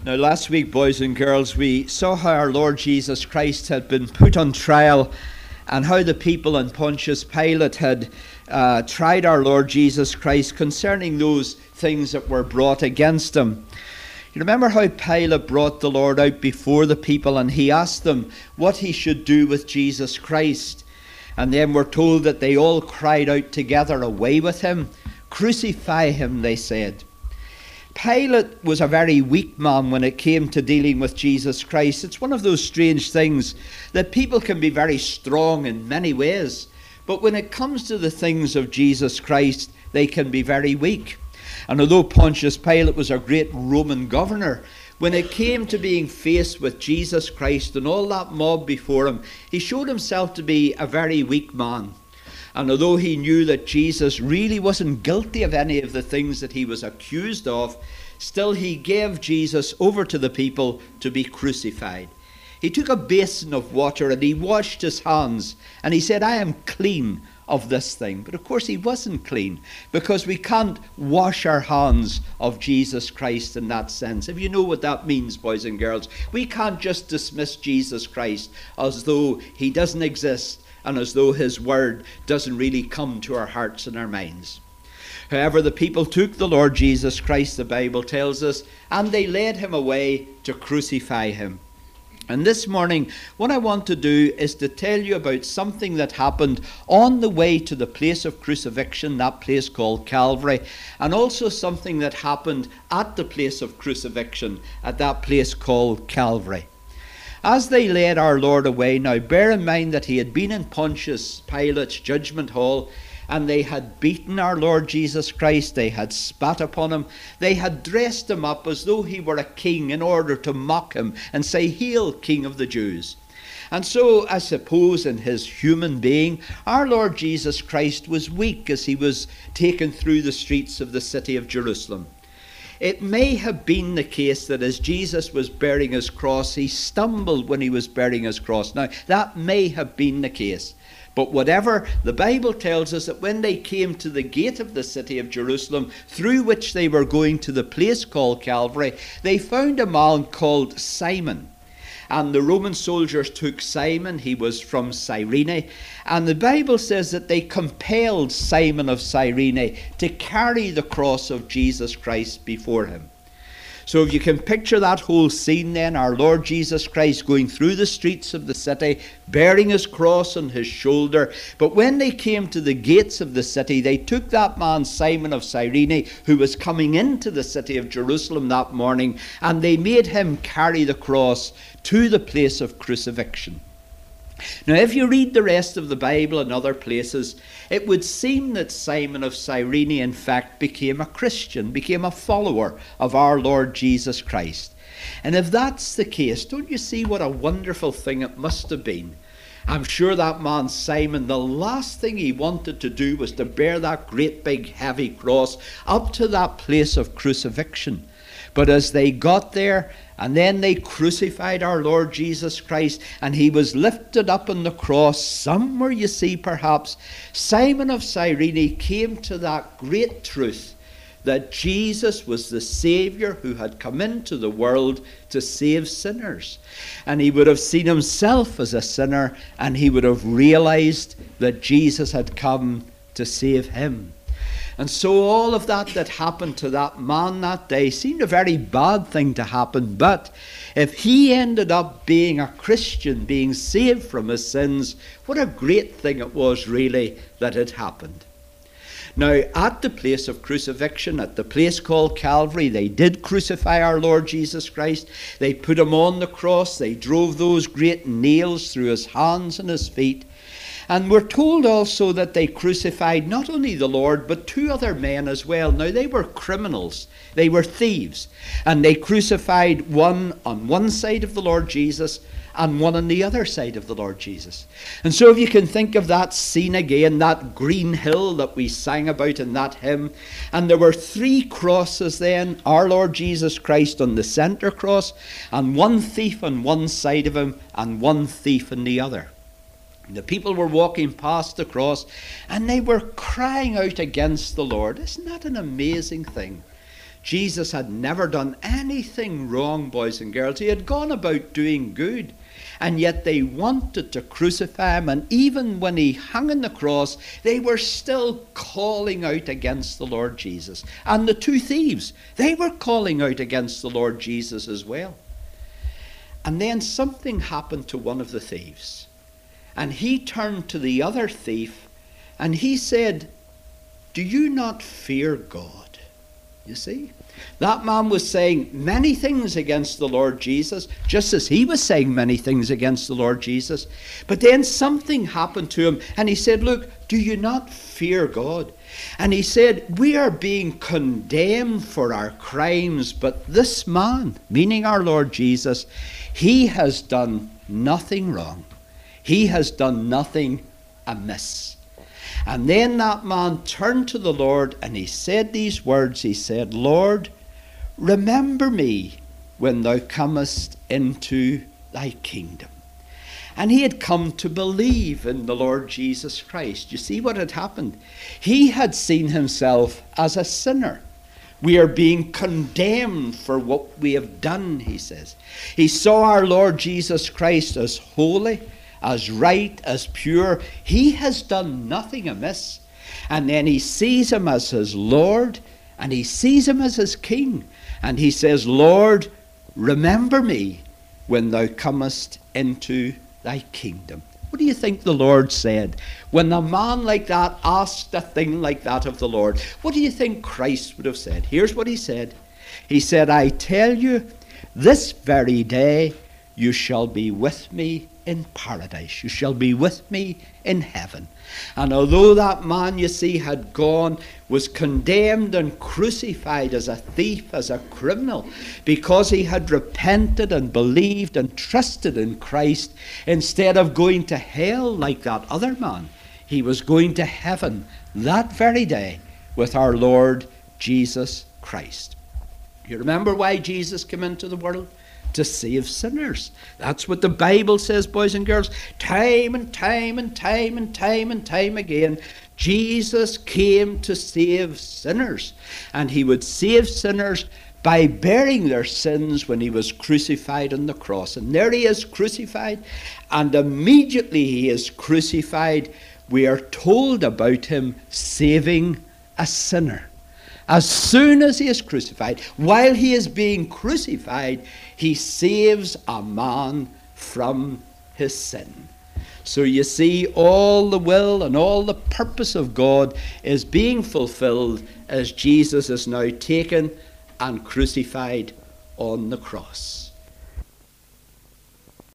Now, last week, boys and girls, we saw how our Lord Jesus Christ had been put on trial and how the people in Pontius Pilate had tried our Lord Jesus Christ concerning those things that were brought against him. You remember how Pilate brought the Lord out before the people and he asked them what he should do with Jesus Christ. And then we're told that they all cried out together, "Away with him! Crucify him," they said. Pilate was a very weak man when it came to dealing with Jesus Christ. It's one of those strange things that people can be very strong in many ways, but when it comes to the things of Jesus Christ, they can be very weak. And although Pontius Pilate was a great Roman governor, when it came to being faced with Jesus Christ and all that mob before him, he showed himself to be a very weak man. And although he knew that Jesus really wasn't guilty of any of the things that he was accused of, still he gave Jesus over to the people to be crucified. He took a basin of water and he washed his hands and he said, "I am clean of this thing." But of course he wasn't clean, because we can't wash our hands of Jesus Christ in that sense. If you know what that means, boys and girls, we can't just dismiss Jesus Christ as though he doesn't exist and as though his word doesn't really come to our hearts and our minds. However, the people took the Lord Jesus Christ, the Bible tells us, and they led him away to crucify him. And this morning, what I want to do is to tell you about something that happened on the way to the place of crucifixion, that place called Calvary, and also something that happened at the place of crucifixion, at that place called Calvary. As they led our Lord away, now bear in mind that he had been in Pontius Pilate's judgment hall, and they had beaten our Lord Jesus Christ, they had spat upon him, they had dressed him up as though he were a king in order to mock him and say, "Hail, King of the Jews." And so, I suppose, in his human being, our Lord Jesus Christ was weak as he was taken through the streets of the city of Jerusalem. It may have been the case that as Jesus was bearing his cross, he stumbled when he was bearing his cross. Now, that may have been the case. But whatever, the Bible tells us that when they came to the gate of the city of Jerusalem, through which they were going to the place called Calvary, they found a man called Simon. And the Roman soldiers took Simon, he was from Cyrene, and the Bible says that they compelled Simon of Cyrene to carry the cross of Jesus Christ before him. So if you can picture that whole scene then, our Lord Jesus Christ going through the streets of the city, bearing his cross on his shoulder. But when they came to the gates of the city, they took that man Simon of Cyrene, who was coming into the city of Jerusalem that morning, and they made him carry the cross to the place of crucifixion. Now, if you read the rest of the Bible and other places, it would seem that Simon of Cyrene, in fact, became a Christian, became a follower of our Lord Jesus Christ. And if that's the case, don't you see what a wonderful thing it must have been? I'm sure that man Simon, the last thing he wanted to do was to bear that great big heavy cross up to that place of crucifixion. But as they got there, and then they crucified our Lord Jesus Christ, and he was lifted up on the cross, somewhere you see perhaps, Simon of Cyrene came to that great truth that Jesus was the Saviour who had come into the world to save sinners. And he would have seen himself as a sinner, and he would have realized that Jesus had come to save him. And so all of that happened to that man that day seemed a very bad thing to happen. But if he ended up being a Christian, being saved from his sins, what a great thing it was really that had happened. Now, at the place of crucifixion, at the place called Calvary, they did crucify our Lord Jesus Christ. They put him on the cross. They drove those great nails through his hands and his feet. And we're told also that they crucified not only the Lord, but two other men as well. Now, they were criminals. They were thieves. And they crucified one on one side of the Lord Jesus and one on the other side of the Lord Jesus. And so if you can think of that scene again, that green hill that we sang about in that hymn, and there were three crosses then, our Lord Jesus Christ on the center cross, and one thief on one side of him, and one thief on the other. The people were walking past the cross and they were crying out against the Lord. Isn't that an amazing thing? Jesus had never done anything wrong, boys and girls. He had gone about doing good. And yet they wanted to crucify him. And even when he hung on the cross, they were still calling out against the Lord Jesus. And the two thieves, they were calling out against the Lord Jesus as well. And then something happened to one of the thieves. And he turned to the other thief and he said, "Do you not fear God?" You see? That man was saying many things against the Lord Jesus, just as he was saying many things against the Lord Jesus. But then something happened to him, and he said, "Look, do you not fear God?" And he said, "We are being condemned for our crimes, but this man," meaning our Lord Jesus, "he has done nothing wrong. He has done nothing amiss." And then that man turned to the Lord and he said these words. He said, "Lord, remember me when thou comest into thy kingdom." And he had come to believe in the Lord Jesus Christ. You see what had happened? He had seen himself as a sinner. We are being condemned for what we have done, he says. He saw our Lord Jesus Christ as holy, as right, as pure. He has done nothing amiss. And then he sees him as his Lord, and he sees him as his King. And he says, "Lord, remember me when thou comest into thy kingdom." What do you think the Lord said when a man like that asked a thing like that of the Lord? What do you think Christ would have said? Here's what he said. He said, "I tell you, this very day you shall be with me in paradise. You shall be with me in heaven." And although that man, you see, had gone, was condemned and crucified as a thief, as a criminal, because he had repented and believed and trusted in Christ, instead of going to hell like that other man, he was going to heaven that very day with our Lord Jesus Christ. You remember why Jesus came into the world? To save sinners. That's what the Bible says, boys and girls. Time and time and time and time and time again, Jesus came to save sinners. And he would save sinners by bearing their sins when he was crucified on the cross. And there he is crucified. And immediately he is crucified, we are told about him saving a sinner. As soon as he is crucified, while he is being crucified, he saves a man from his sin. So you see, all the will and all the purpose of God is being fulfilled as Jesus is now taken and crucified on the cross.